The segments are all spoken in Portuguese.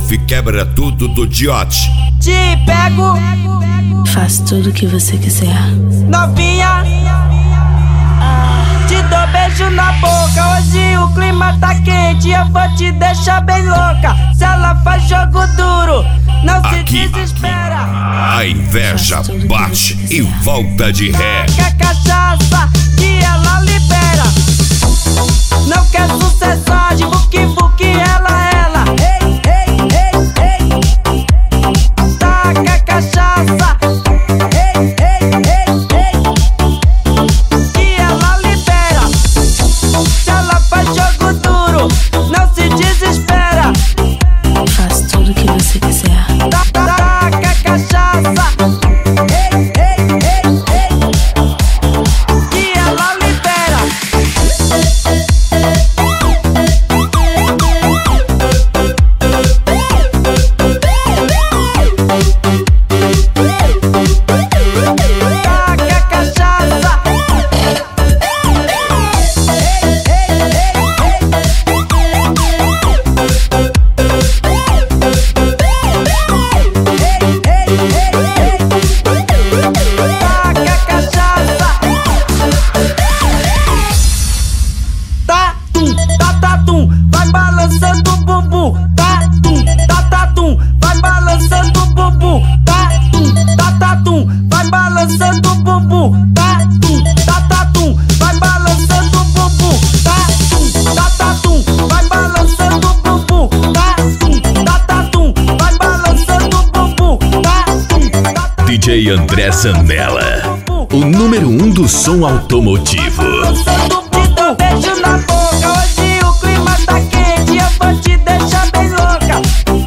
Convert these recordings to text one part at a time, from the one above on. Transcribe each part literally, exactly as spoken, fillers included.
Golf quebra tudo do Diote. Te pego, faço tudo o que você quiser. novinha, te dou beijo na boca. Hoje o clima tá quente, eu vou te deixar bem louca. Se ela faz jogo duro, não Aqui, se desespera. a inveja bate e volta de ré. Quer cachaça que ela libera. Não quer sucessagem, vuki vuki, ela, ela. Ei, ei, ei, ei. Taca cachaça. Ei, ei, ei, ei. Que ela libera. Se ela faz jogo duro, não se desespera. Faço tudo o que você quiser. Taca cachaça. Ei, ei, ei, ei. Que ela libera. Vai balançando o bumbum, tatum, tatatum, vai balançando o bumbum, tatum, tatatum, vai balançando o bumbum, tatum, tatatum, vai balançando o bumbum, tatum, tatatum, vai balançando o bumbum, tatum, tatatum, vai balançando o bumbum, tatum, tatatum. D J André Zanella, o número um do som automotivo. Beijo na boca, hoje o clima tá quente, eu vou te deixar bem louca.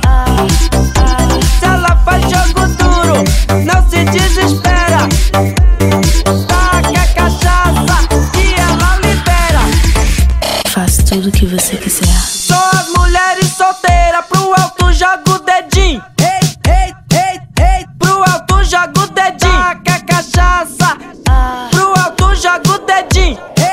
Se ela faz jogo duro, não se desespera. Taca cachaça que ela libera. Faço tudo o que você quiser. Só as mulheres solteiras, pro alto joga o dedinho. Ei, ei, ei, ei, pro alto joga o dedinho. Taca cachaça, pro alto joga o dedinho.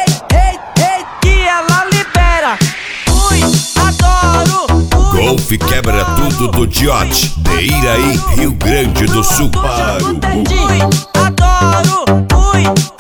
Golf quebra tudo do Diote. Deiraí, Rio Grande do Sul. Para o adoro, ui.